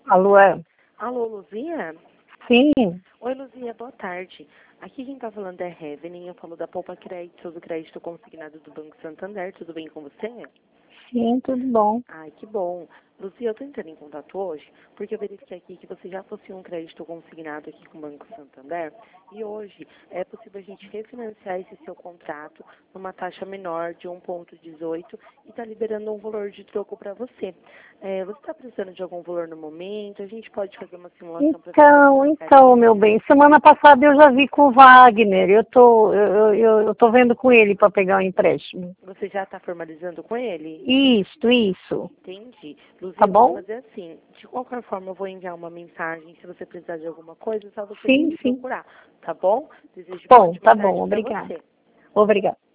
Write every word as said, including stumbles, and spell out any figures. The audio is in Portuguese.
Alô, é? Alô, Luzia? Sim, Oi, Luzia, boa tarde. Aqui quem tá falando é Revenin, eu falo da Poupa Crédito, do crédito consignado do Banco Santander. Tudo bem com você? sim, tudo bom. Ai, que bom. Luzia, eu tô entrando em contato hoje porque eu verifiquei aqui que você já possuía um crédito consignado aqui com o Banco Santander e hoje é possível a gente refinanciar esse seu contrato numa taxa menor de um vírgula dezoito e tá liberando um valor de troco para você. É, você está precisando de algum valor no momento? A gente pode fazer uma simulação para Então, então, meu bem, semana passada eu já vi com o Wagner, eu tô, eu, eu, eu tô vendo com ele para pegar o empréstimo. Você já está formalizando com ele? Isso, isso, Entendi. Luzia, tá eu vou bom? fazer assim. De qualquer forma, eu vou enviar uma mensagem. Se você precisar de alguma coisa, é só você vir Sim, me sim. procurar. Tá bom? Desejo uma Bom, ótima tá tarde bom, para obrigada. você. Obrigada.